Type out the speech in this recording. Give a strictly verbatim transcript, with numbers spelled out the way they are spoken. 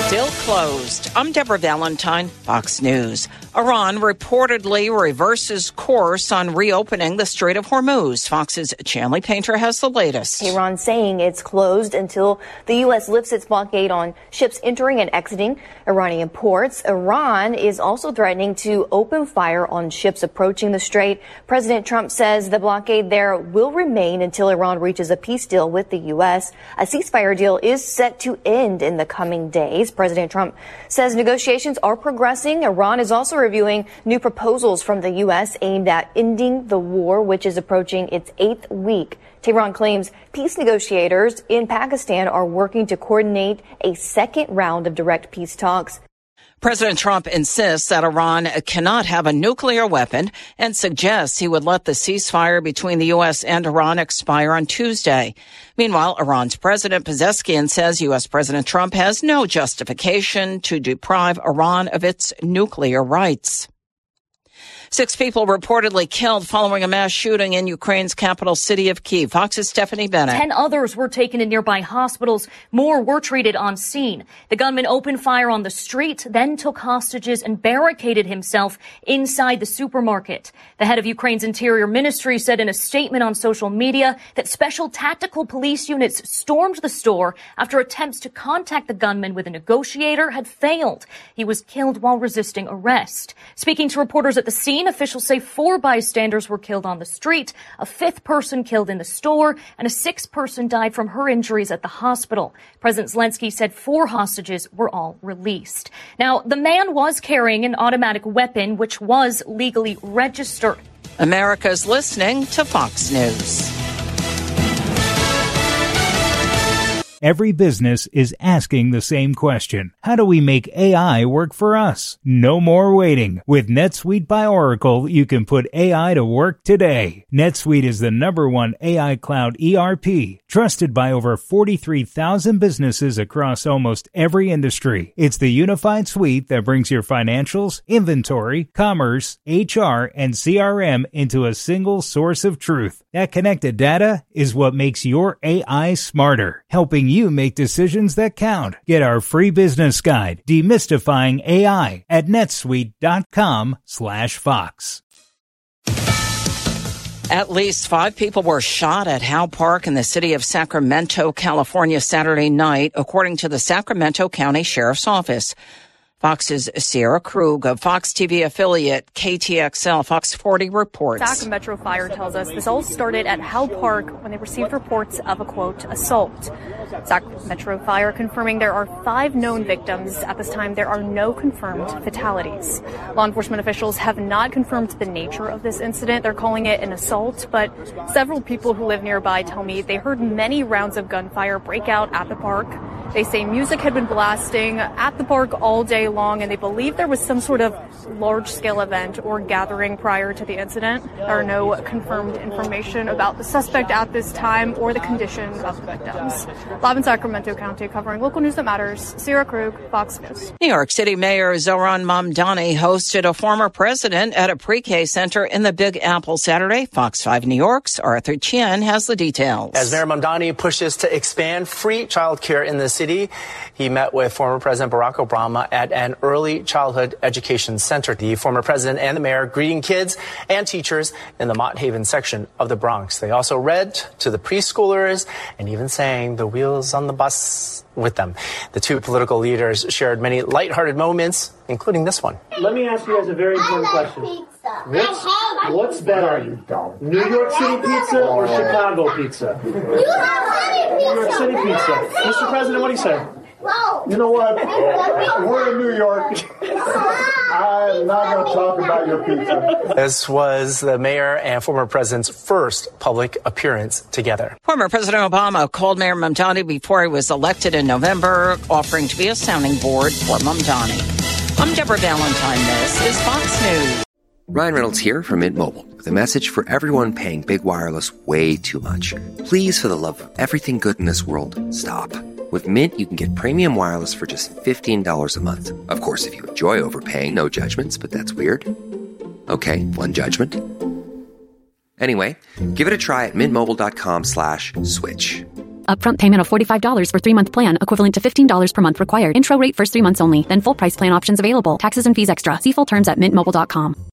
Still closed. I'm Deborah Valentine, Fox News. Iran reportedly reverses course on reopening the Strait of Hormuz. Fox's Chanley Painter has the latest. Iran saying it's closed until the U S lifts its blockade on ships entering and exiting Iranian ports. Iran is also threatening to open fire on ships approaching the strait. President Trump says the blockade there will remain until Iran reaches a peace deal with the U S. A ceasefire deal is set to end in the coming days. President Trump says negotiations are progressing. Iran is also reviewing new proposals from the U S aimed at ending the war, which is approaching its eighth week. Tehran claims peace negotiators in Pakistan are working to coordinate a second round of direct peace talks. President Trump insists that Iran cannot have a nuclear weapon and suggests he would let the ceasefire between the U S and Iran expire on Tuesday. Meanwhile, Iran's President Pezeshkian says U S President Trump has no justification to deprive Iran of its nuclear rights. Six people reportedly killed following a mass shooting in Ukraine's capital city of Kyiv. Fox's Stephanie Bennett. Ten others were taken to nearby hospitals. More were treated on scene. The gunman opened fire on the street, then took hostages and barricaded himself inside the supermarket. The head of Ukraine's Interior Ministry said in a statement on social media that special tactical police units stormed the store after attempts to contact the gunman with a negotiator had failed. He was killed while resisting arrest. Speaking to reporters at the scene, officials say four bystanders were killed on the street, a fifth person killed in the store, and a sixth person died from her injuries at the hospital. President Zelensky said four hostages were all released. Now, the man was carrying an automatic weapon, which was legally registered. America's listening to Fox News. Every business is asking the same question. How do we make A I work for us? No more waiting. With NetSuite by Oracle, you can put A I to work today. NetSuite is the number one A I cloud E R P, trusted by over forty-three thousand businesses across almost every industry. It's the unified suite that brings your financials, inventory, commerce, H R, and C R M into a single source of truth. That connected data is what makes your A I smarter, helping you make decisions that count. Get our free business guide, Demystifying A I, at netsuite.com slash Fox. At least five people were shot at Howe Park in the city of Sacramento, California, Saturday night, according to the Sacramento County Sheriff's Office. Fox's Sierra Krug of Fox T V affiliate K T X L Fox forty reports. Sac Metro Fire tells us this all started at Howe Park when they received reports of a, quote, assault. Sac Metro Fire confirming there are five known victims. At this time, there are no confirmed fatalities. Law enforcement officials have not confirmed the nature of this incident. They're calling it an assault, but several people who live nearby tell me they heard many rounds of gunfire break out at the park. They say music had been blasting at the park all day long, and they believe there was some sort of large-scale event or gathering prior to the incident. There are no confirmed information about the suspect at this time or the condition of the victims. Live in Sacramento County, covering local news that matters, Sierra Krug, Fox News. New York City Mayor Zohran Mamdani hosted a former president at a pre-K center in the Big Apple Saturday. Fox five New York's Arthur Chien has the details. As Mayor Mamdani pushes to expand free childcare in the city, he met with former President Barack Obama at an early childhood education center. The former president and the mayor greeting kids and teachers in the Mott Haven section of the Bronx. They also read to the preschoolers and even sang the wheels on the bus with them. The two political leaders shared many lighthearted moments, including this one. Let me ask you guys a very important question. What's, what's better, New York City pizza or Chicago pizza? New York City pizza. Mister President, what do you say? You know what? We're in New York. I'm not going to talk about your pizza. This was the mayor and former president's first public appearance together. Former President Obama called Mayor Mamdani before he was elected in November, offering to be a sounding board for Mamdani. I'm Deborah Valentine. This is Fox News. Ryan Reynolds here from Mint Mobile with a message for everyone paying big wireless way too much. Please, for the love of everything good in this world, stop. With Mint, you can get premium wireless for just fifteen dollars a month. Of course, if you enjoy overpaying, no judgments, but that's weird. Okay, one judgment. Anyway, give it a try at mintmobile.com slash switch. Upfront payment of forty-five dollars for three-month plan, equivalent to fifteen dollars per month required. Intro rate first three months only, then full price plan options available. Taxes and fees extra. See full terms at mint mobile dot com.